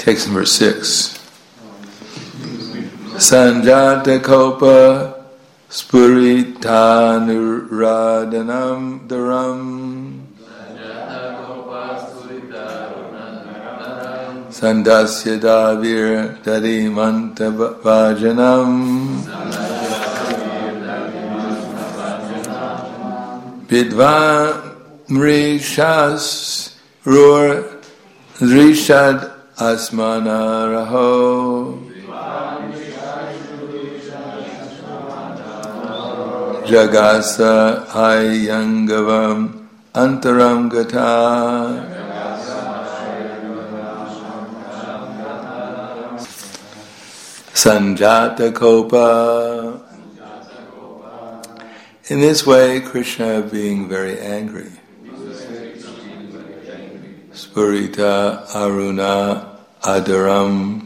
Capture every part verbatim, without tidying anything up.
Takes number six. Sanjata Kopa Spuritanuradhanam Dharam Sandasya Davir Dadimanta Vajanam Vidvan Mrishas Rur Drishad Asmana Raho Jagasa Hayangavam Antaram Gata Sanjata Kopa. In this way, Krishna being very angry. Spurita Aruna Adaram.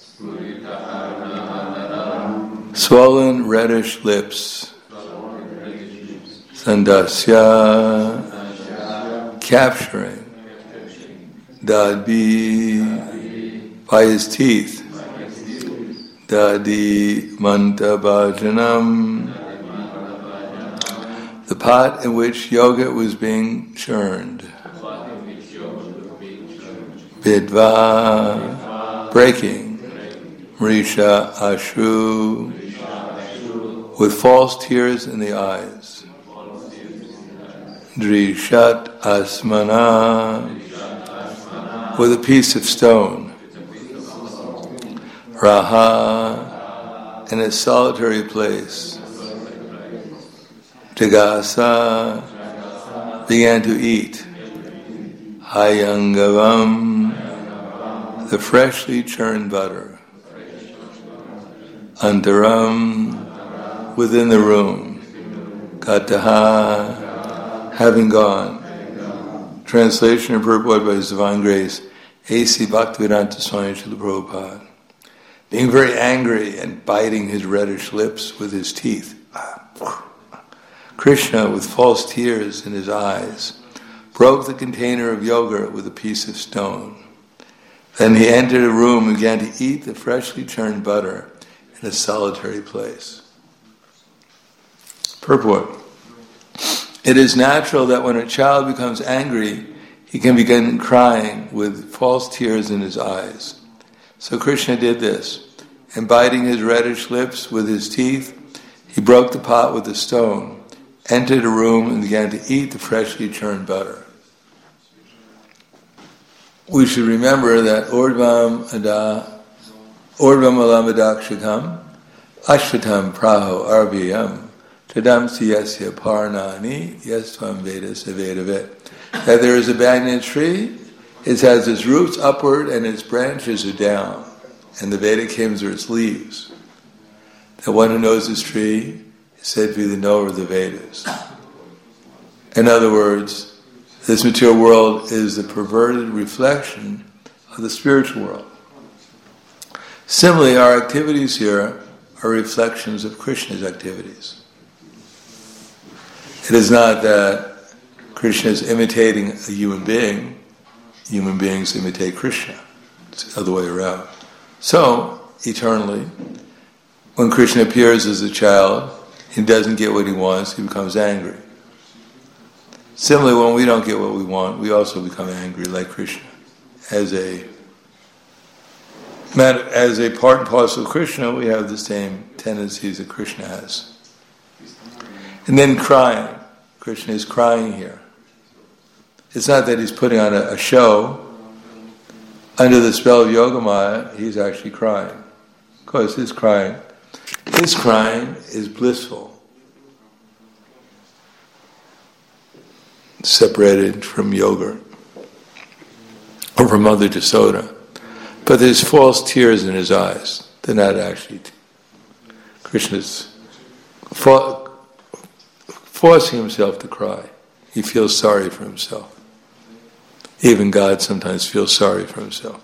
Swollen reddish lips. Sandasya, capturing. Dadi, by his teeth. Dadi Manta Bhajanam, the pot in which yogurt was being churned. Vidva, breaking. Mrisha Ashru, with false tears in the eyes. Drishat Asmana, with a piece of stone. Raha, in a solitary place. Jagasa, began to eat. Hayangavam, the freshly churned butter. Antaram, within the room. Kataha, having gone. Translation and purport by His Divine Grace, A C Bhaktivedanta Swami Srila Prabhupada. Being very angry and biting his reddish lips with his teeth. Krishna, with false tears in his eyes, broke the container of yogurt with a piece of stone. Then he entered a room and began to eat the freshly churned butter in a solitary place. Purport. It is natural that when a child becomes angry, he can begin crying with false tears in his eyes. So Krishna did this, and biting his reddish lips with his teeth, he broke the pot with a stone, entered a room and began to eat the freshly churned butter. We should remember that Urdvam Ada Urdvam Alamadakshakam Ashvatam Praho Arviyam Tadam Siyasya Parnani Yastvam Veda Savedavet. That there is a banyan tree, it has its roots upward and its branches are down, and the Vedic hymns are its leaves. The one who knows this tree is said to be the knower of the Vedas. In other words, this material world is the perverted reflection of the spiritual world. Similarly, our activities here are reflections of Krishna's activities. It is not that Krishna is imitating a human being. Human beings imitate Krishna. It's the other way around. So, eternally, when Krishna appears as a child, he doesn't get what he wants, he becomes angry. Similarly, when we don't get what we want, we also become angry like Krishna. As a as a part and parcel of Krishna, we have the same tendencies that Krishna has. And then crying. Krishna is crying here. It's not that he's putting on a, a show. Under the spell of Yogamaya, he's actually crying. Of course, his crying, his crying is blissful. Separated from yogurt or from Mother Jasoda. But there's false tears in his eyes. They're not actually t- Krishna's for, forcing himself to cry. He feels sorry for himself. Even God sometimes feels sorry for himself.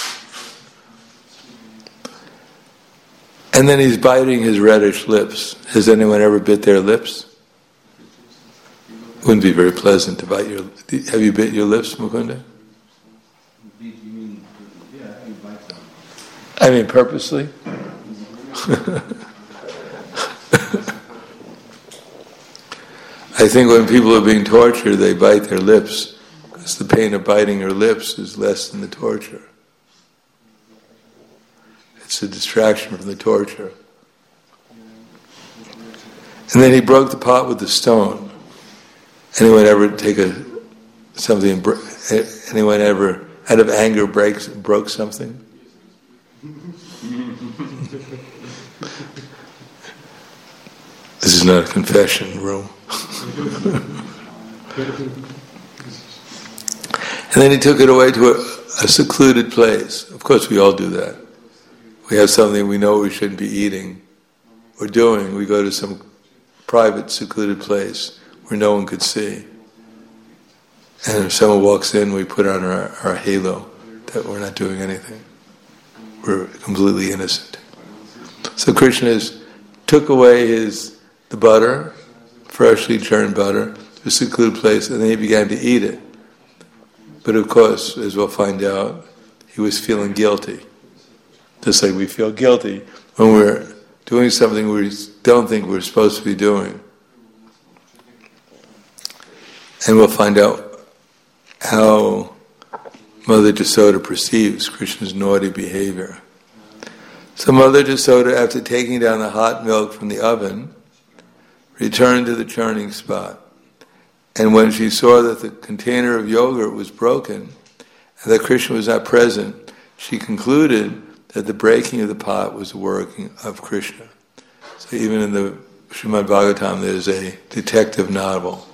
And then he's biting his reddish lips. Has anyone ever bit their lips? Wouldn't be very pleasant to bite your... Have you bit your lips, Mukunda? I mean, purposely? I think when people are being tortured, they bite their lips, because the pain of biting your lips is less than the torture. It's a distraction from the torture. And then he broke the pot with the stone. Anyone ever take a something? Anyone ever, out of anger, breaks broke something? This is not a confession room. And then he took it away to a, a secluded place. Of course, we all do that. We have something we know we shouldn't be eating or doing. We go to some private, secluded place where no one could see. And if someone walks in, we put on our, our halo that we're not doing anything. We're completely innocent. So Krishna is, took away his the butter, freshly churned butter, to a secluded place, and then he began to eat it. But of course, as we'll find out, he was feeling guilty. Just like we feel guilty when we're doing something we don't think we're supposed to be doing. And we'll find out how Mother Jasoda perceives Krishna's naughty behavior. So Mother Jasoda, after taking down the hot milk from the oven, returned to the churning spot. And when she saw that the container of yogurt was broken and that Krishna was not present, she concluded that the breaking of the pot was the working of Krishna. So even in the Srimad Bhagavatam, there's a detective novel.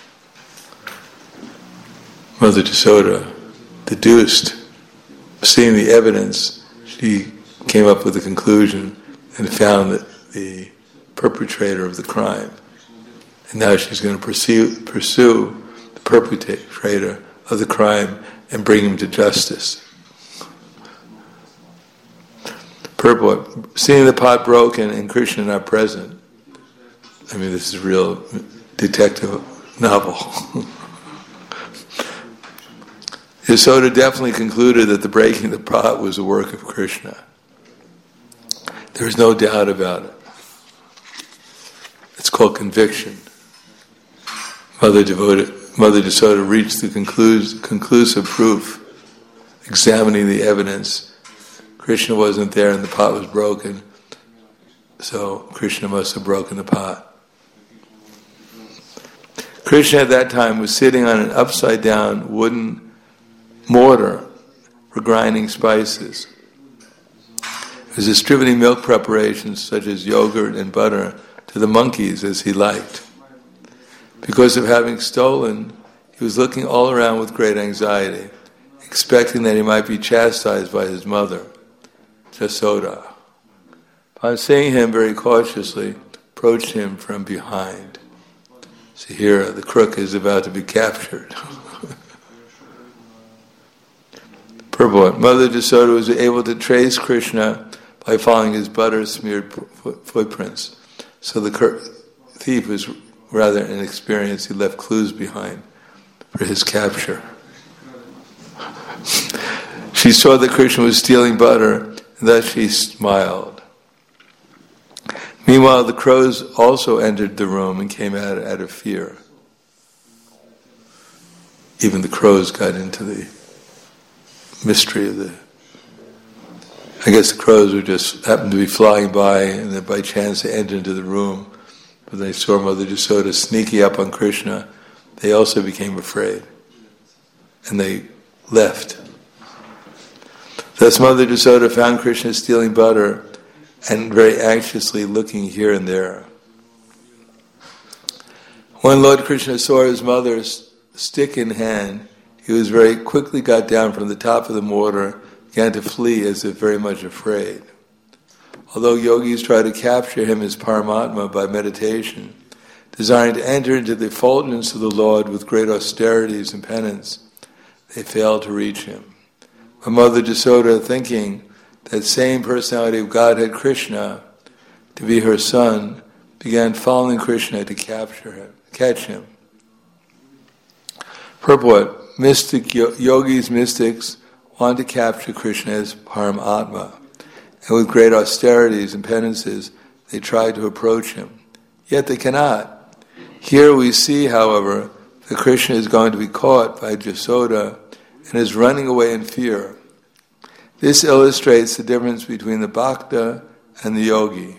Mother Jasoda deduced, seeing the evidence, she came up with a conclusion and found that the perpetrator of the crime. And now she's going to pursue, pursue the perpetrator of the crime and bring him to justice. Purport, seeing the pot broken and Krishna not present. I mean, this is a real detective novel. Yasoda definitely concluded that the breaking of the pot was the work of Krishna. There is no doubt about it. It's called conviction. Mother Devoted, Mother Jasoda reached the conclus, conclusive proof, examining the evidence. Krishna wasn't there and the pot was broken, so Krishna must have broken the pot. Krishna at that time was sitting on an upside-down wooden mortar for grinding spices. He was distributing milk preparations such as yogurt and butter to the monkeys as he liked. Because of having stolen, he was looking all around with great anxiety, expecting that he might be chastised by his mother, Jasoda. Upon seeing him very cautiously, approached him from behind. So here the crook is about to be captured. Purport. Mother Jasoda was able to trace Krishna by following his butter-smeared footprints. So the thief was rather inexperienced. He left clues behind for his capture. She saw that Krishna was stealing butter, and thus she smiled. Meanwhile, the crows also entered the room and came out out of fear. Even the crows got into the mystery of the... I guess the crows were just happened to be flying by, and then by chance they entered into the room. But they saw Mother Jasoda sneaking up on Krishna. They also became afraid, and they left. Thus Mother Jasoda found Krishna stealing butter and very anxiously looking here and there. When Lord Krishna saw his mother's stick in hand, he was very quickly got down from the top of the mortar, began to flee as if very much afraid. Although yogis try to capture him as Paramatma by meditation, desiring to enter into the effulgence of the Lord with great austerities and penance, they fail to reach him. But Mother Jasoda, thinking that same personality of Godhead Krishna to be her son, began following Krishna to capture him, catch him. Purport: mystic yogis, mystics want to capture Krishna as Paramatma. and with great austerities and penances, they try to approach him. Yet they cannot. Here we see, however, that Krishna is going to be caught by Jasoda and is running away in fear. This illustrates the difference between the Bhakta and the yogi.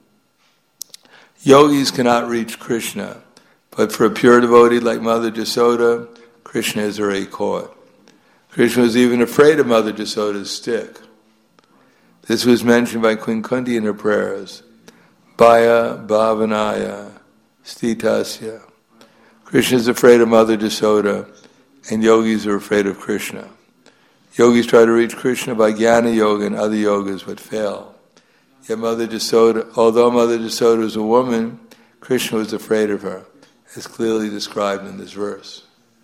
Yogis cannot reach Krishna, but for a pure devotee like Mother Jasoda, Krishna is already caught. Krishna was even afraid of Mother Jasoda's stick. This was mentioned by Queen Kunti in her prayers. Bhaya Bhavanaya Stitasya. Krishna is afraid of Mother Jasoda, and yogis are afraid of Krishna. Yogis try to reach Krishna by Jnana Yoga and other yogas, but fail. Yet Mother Jasoda, although Mother Jasoda was a woman, Krishna was afraid of her, as clearly described in this verse.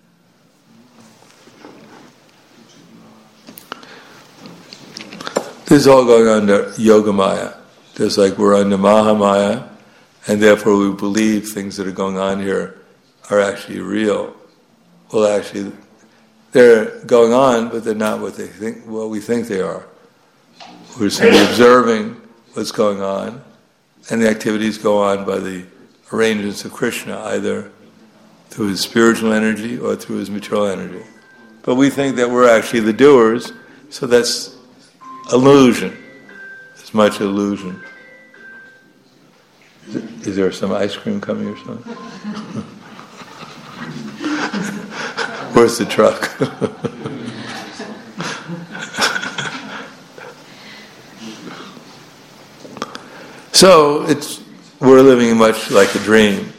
This is all going under Yogamaya, just like we're under Mahamaya, and therefore we believe things that are going on here are actually real. Well, actually, they're going on, but they're not what they think. What we think they are. We're simply observing what's going on, and the activities go on by the arrangements of Krishna, either through his spiritual energy or through his material energy. But we think that we're actually the doers, so that's illusion. As much illusion. Is, it, is there some ice cream coming or something? Where's the truck? So it's we're living much like a dream.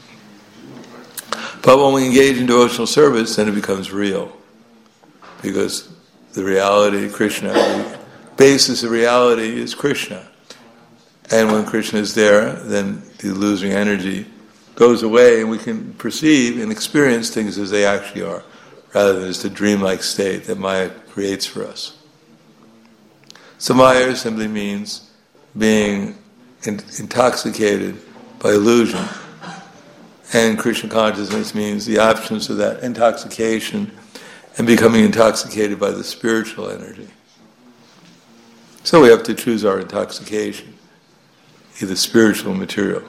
But when we engage in devotional service, then it becomes real. Because the reality, Krishna, the basis of reality is Krishna. And when Krishna is there, then the illusory energy goes away and we can perceive and experience things as they actually are, rather than just a dreamlike state that Maya creates for us. So Maya simply means being in, intoxicated by illusion. And Krishna consciousness means the absence of that intoxication and becoming intoxicated by the spiritual energy. So we have to choose our intoxication, either spiritual or material.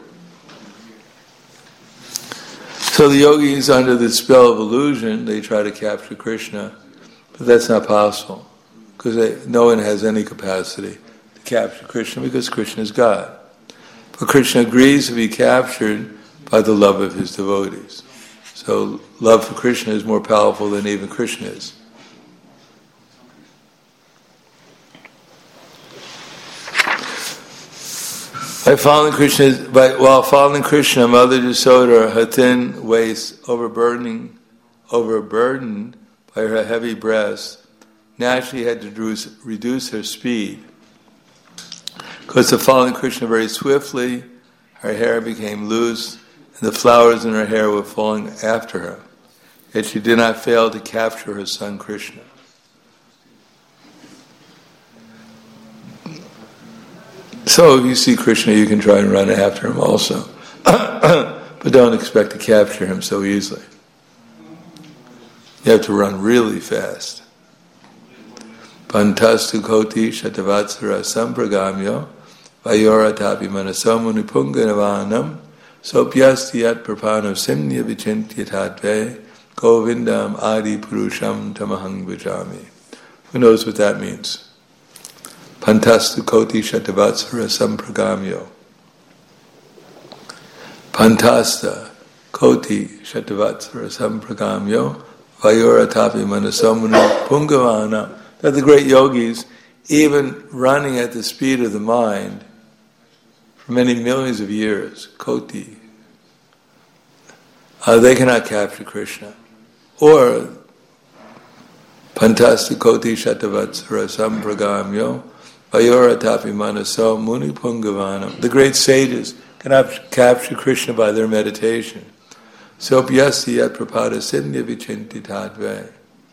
So the yogis, under the spell of illusion, they try to capture Krishna, but that's not possible, because they, no one has any capacity to capture Krishna, because Krishna is God. But Krishna agrees to be captured by the love of his devotees. So love for Krishna is more powerful than even Krishna is. By following Krishna, by, while following Krishna, Mother Jasoda, her thin waist overburdening, overburdened by her heavy breasts, naturally had to reduce, reduce her speed. Because of following Krishna very swiftly, her hair became loose, and the flowers in her hair were falling after her. Yet she did not fail to capture her son Krishna. So if you see Krishna, you can try and run after him also. But don't expect to capture him so easily. You have to run really fast. Pantastu koti shatavatsara sampragamyo vayora tapi manasamu nipunganavanam sopyasti yat prapanam simnya vichintya tatve govindam adi purusham tamahang vajami. Who knows what that means? Pantastu koti shatavatsara sampragamyo. Pantasta koti shatavatsara sampragamyo vayora tapi manasamuni pungavana. That the great yogis, even running at the speed of the mind for many millions of years, koti, uh, they cannot capture Krishna. Or Pantasta koti shatavatsara sampragamyo vayora tapi manaso muni pungavanam. The great sages cannot capture Krishna by their meditation. Sopyasti yat prapada simnya vichinti tadve.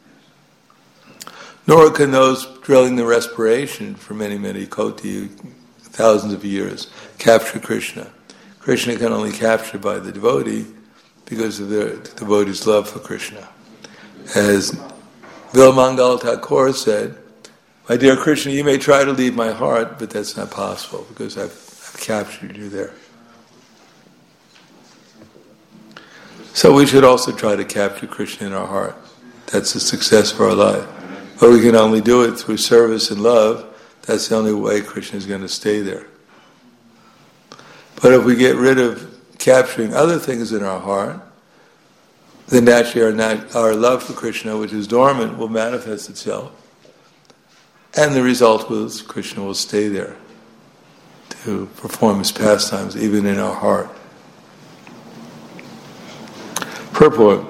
Nor can those drilling the respiration for many, many koti, thousands of years, capture Krishna. Krishna can only capture by the devotee because of the devotee's love for Krishna. As Vilamangal Thakur said, my dear Krishna, you may try to leave my heart, but that's not possible because I've, I've captured you there. So we should also try to capture Krishna in our heart. That's the success of our life. But we can only do it through service and love. That's the only way Krishna is going to stay there. But if we get rid of capturing other things in our heart, then naturally our, nat- our love for Krishna, which is dormant, will manifest itself. And the result was Krishna will stay there to perform his pastimes, even in our heart. Purport.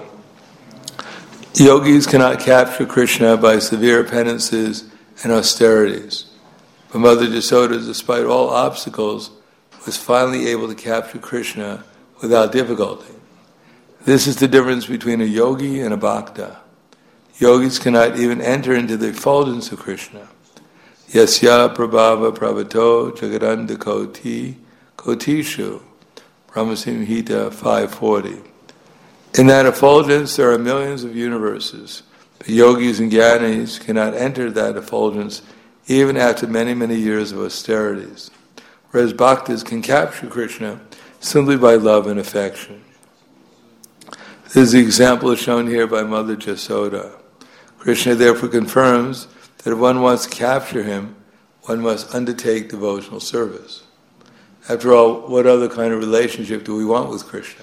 Yogis cannot capture Krishna by severe penances and austerities. But Mother Yasoda, despite all obstacles, was finally able to capture Krishna without difficulty. This is the difference between a yogi and a bhakta. Yogis cannot even enter into the effulgence of Krishna. Yasya prabhava prabhato jagadanda koti kotishu. Brahmasimhita five forty. In that effulgence there are millions of universes. But yogis and jnanis cannot enter that effulgence even after many, many years of austerities. Whereas bhaktas can capture Krishna simply by love and affection. This is the example shown here by Mother Yasoda. Krishna therefore confirms that if one wants to capture him, one must undertake devotional service. After all, what other kind of relationship do we want with Krishna?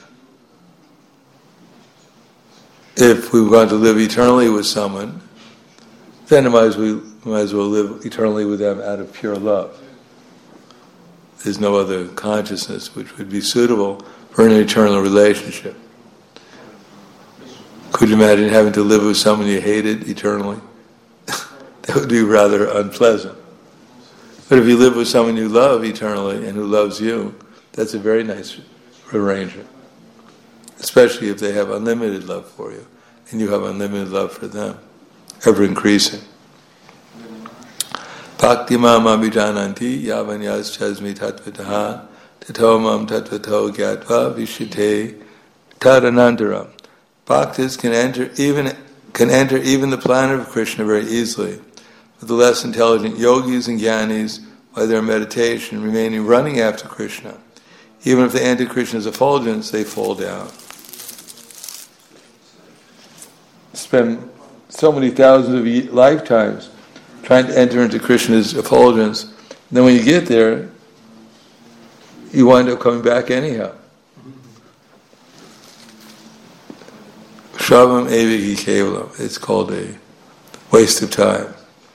If we want to live eternally with someone, then we might as well, might as well live eternally with them out of pure love. There's no other consciousness which would be suitable for an eternal relationship. Could you imagine having to live with someone you hated eternally? That would be rather unpleasant. But if you live with someone you love eternally and who loves you, that's a very nice arrangement. Especially if they have unlimited love for you and you have unlimited love for them, ever increasing. Bhakti mam abhijananti yavanyas chasmi tatvataha tato mam tatvato gyatva vishite tadanantaram. Bhaktas can enter even can enter even the planet of Krishna very easily. But the less intelligent yogis and jnanis, by their meditation, remaining running after Krishna. Even if they enter Krishna's effulgence, they fall down. Spend so many thousands of lifetimes trying to enter into Krishna's effulgence. And then when you get there, you wind up coming back anyhow. Shravam evihi kevalam. It's called a waste of time.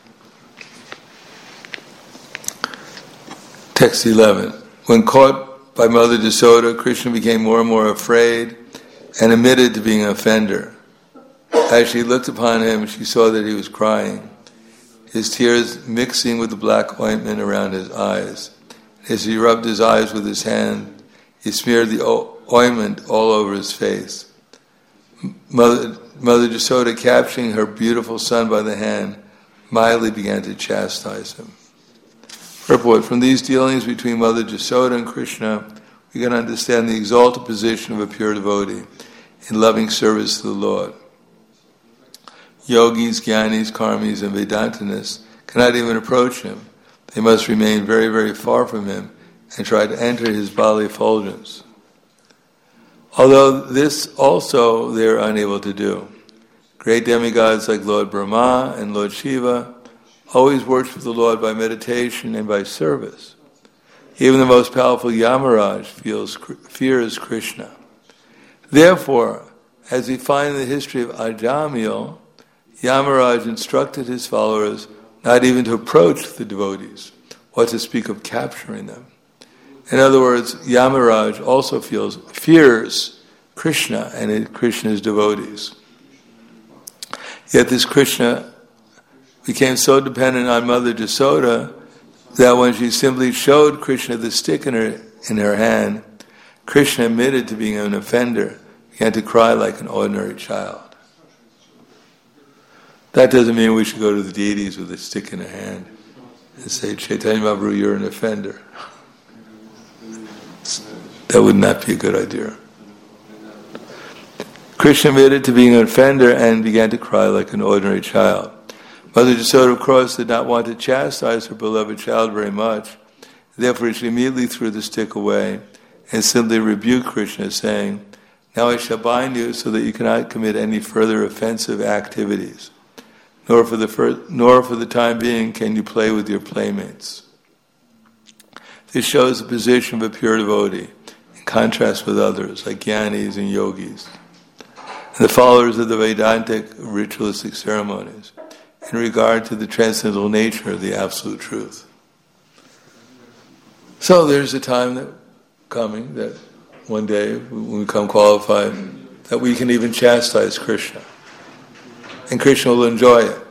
Text eleven. When caught by Mother Yasoda, Krishna became more and more afraid and admitted to being an offender. As she looked upon him, she saw that he was crying, his tears mixing with the black ointment around his eyes. As he rubbed his eyes with his hand, he smeared the ointment all over his face. Mother, Mother Yasoda, capturing her beautiful son by the hand, mildly began to chastise him. Purport. From these dealings between Mother Yasoda and Krishna, we can understand the exalted position of a pure devotee in loving service to the Lord. Yogis, jnanis, karmis, and vedantanists cannot even approach him. They must remain very, very far from him and try to enter his bodily effulgence. Although this also they are unable to do. Great demigods like Lord Brahma and Lord Shiva always worship the Lord by meditation and by service. Even the most powerful Yamaraj feels, fears Krishna. Therefore, as we find in the history of Ajamil, Yamaraj instructed his followers not even to approach the devotees, what to speak of capturing them. In other words, Yamaraj also feels fears Krishna and Krishna's devotees. Yet this Krishna became so dependent on Mother Yasoda that when she simply showed Krishna the stick in her in her hand, Krishna admitted to being an offender, began to cry like an ordinary child. That doesn't mean we should go to the deities with a stick in a hand and say, Chaitanya Mahaprabhu, you're an offender. That would not be a good idea. Krishna admitted to being an offender and began to cry like an ordinary child. Mother Jasoda, of course, did not want to chastise her beloved child very much. Therefore, she immediately threw the stick away and simply rebuked Krishna, saying, "Now I shall bind you so that you cannot commit any further offensive activities, nor for the first, nor for the time being can you play with your playmates." This shows the position of a pure devotee, in contrast with others, like Jnanis and Yogis, and the followers of the Vedantic ritualistic ceremonies, in regard to the transcendental nature of the absolute truth. So there's a time that coming that one day, when we become qualified, that we can even chastise Krishna. And Krishna will enjoy it.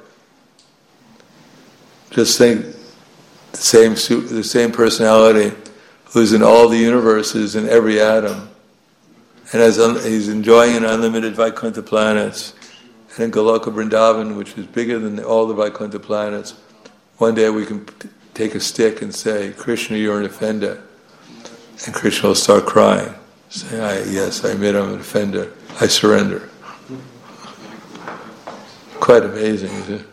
Just think, the same the same personality who's in all the universes, in every atom, and as un, he's enjoying an unlimited Vaikuntha planets, and in Goloka Vrindavan, which is bigger than all the Vaikuntha planets, one day we can t- take a stick and say, "Krishna, you're an offender." And Krishna will start crying, saying, I, yes, I admit I'm an offender. I surrender. Quite amazing, isn't it?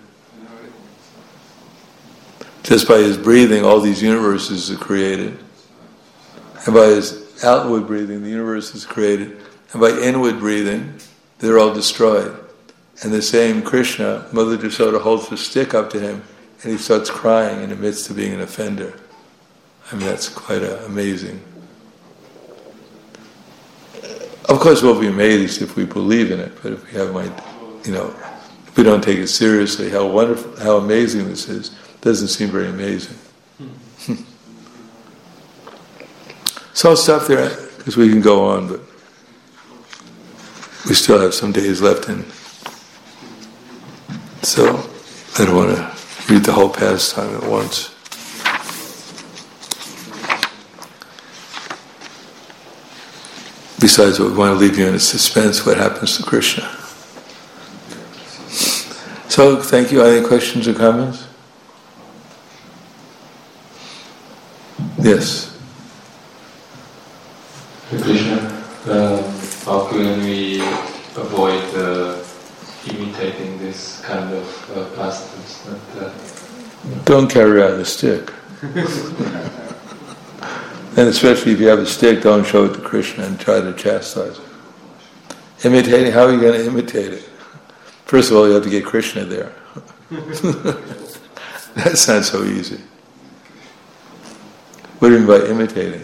Just by his breathing, all these universes are created. And by his outward breathing, the universe is created. And by inward breathing, they're all destroyed. And the same Krishna, Mother Jasoda holds the stick up to him, and he starts crying in the midst of being an offender. I mean, that's quite a, amazing. Of course, we'll be amazed if we believe in it, but if we have, my, you know, if we don't take it seriously, how wonderful, how amazing this is, doesn't seem very amazing. So I'll stop there because we can go on, but we still have some days left in. So I don't want to read the whole pastime at once. Besides, we want to leave you in a suspense what happens to Krishna. So, thank you. Any questions or comments? Yes. Krishna, um, how can we avoid uh, imitating this kind of uh, pastimes? That, uh, Don't carry out the stick. And especially if you have a stick, don't show it to Krishna and try to chastise it. Imitating, how are you going to imitate it? First of all, you have to get Krishna there. That's not so easy. What do you mean by imitating?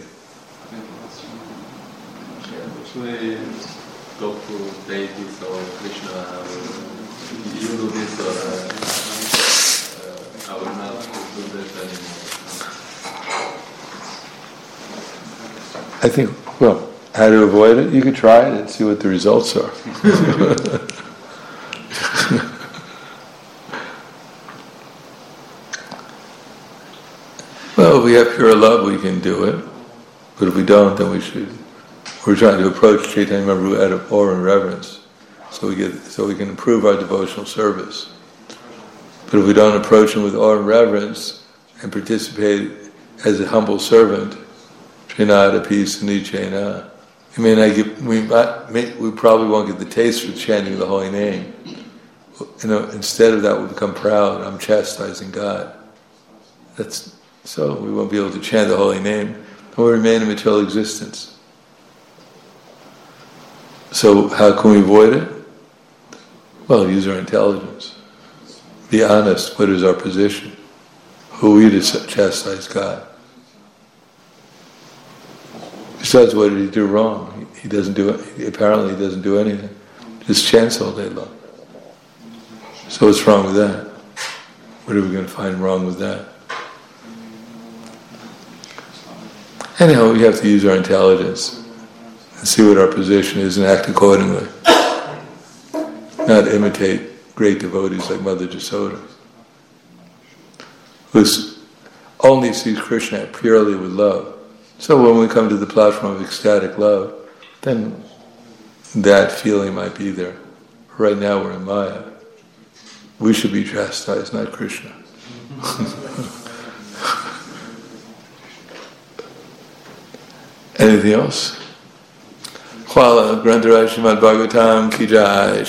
Actually, talk to deities or Krishna, you do this or uh, I will not do this anymore. I think, well, how to avoid it? You could try it and see what the results are. Well, if we have pure love, we can do it. But if we don't, then we should. We're trying to approach Chaitanya Mahaprabhu out of awe and reverence, so we get, so we can improve our devotional service. But if we don't approach him with awe and reverence and participate as a humble servant, Trinada peace nichena, I mean, I get, we might, may, we probably won't get the taste for chanting the holy name. You know, instead of that, we become proud. I'm chastising God. That's so we won't be able to chant the holy name, and we'll remain in material existence. So how can we avoid it? Well, use our intelligence. Be honest. What is our position? Who are we to chastise God? Besides, what did he do wrong? He doesn't do it. Apparently, he doesn't do anything. Just chants all day long. So what's wrong with that? What are we going to find wrong with that? Anyhow, we have to use our intelligence and see what our position is and act accordingly. Not imitate great devotees like Mother Jasoda, who only sees Krishna purely with love. So when we come to the platform of ecstatic love, then that feeling might be there. Right now we're in Maya. We should be chastised, not Krishna. Anything else? Hvala, Grantaraj Srimad Bhagavatam ki jai.